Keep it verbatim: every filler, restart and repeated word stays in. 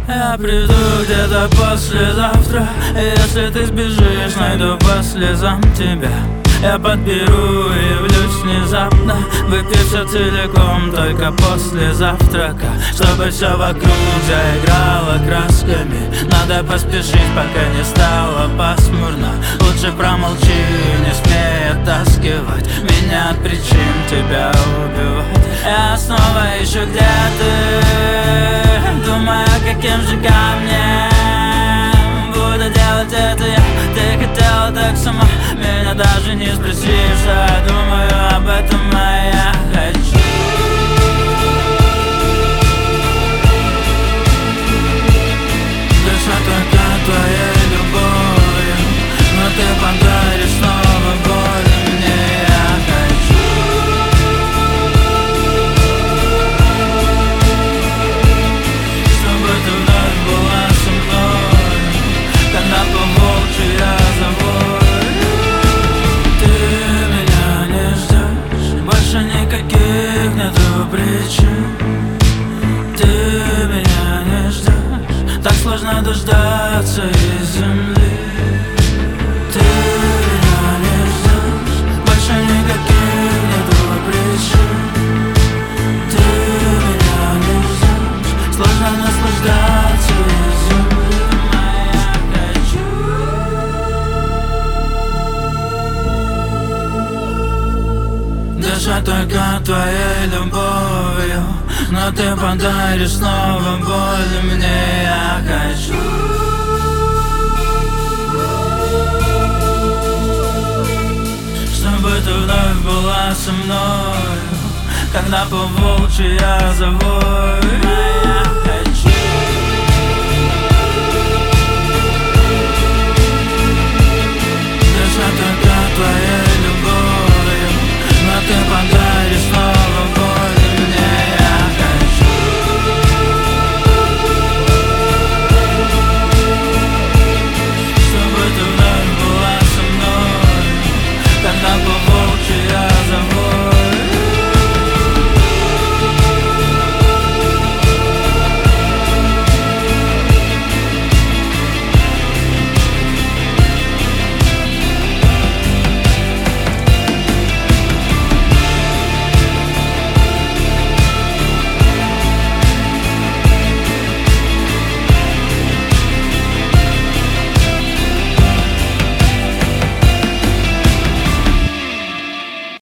Я приду где-то послезавтра, и если ты сбежишь, найду по слезам тебя. Я подберу и явлюсь внезапно, выпью все целиком, только после завтрака, чтобы все вокруг заиграло красками. Надо поспешить, пока не стало пасмурно. Лучше промолчи, не смей оттаскивать меня от причин тебя убивать. Я снова ищу, где ты, думаю, каким же камнем буду делать это я. Ты хотела так сама, меня даже не спросишь, а думаю об этом, а я хочу дышать только твоей любовью, но ты подаришь снова боль мне. Я хочу, чтобы ты вновь была со мной, когда по волчьи я зову. Никаких нету причин, ты меня не ждешь. Так сложно дождаться из земли. Ты меня не ждешь, больше никаких нету причин. Ты меня не ждешь, сложно наслаждаться из земли. Дышать только твоей любовью, но ты подаришь снова боль мне. Я хочу, чтобы ты вновь была со мной, когда по волчьи я зову.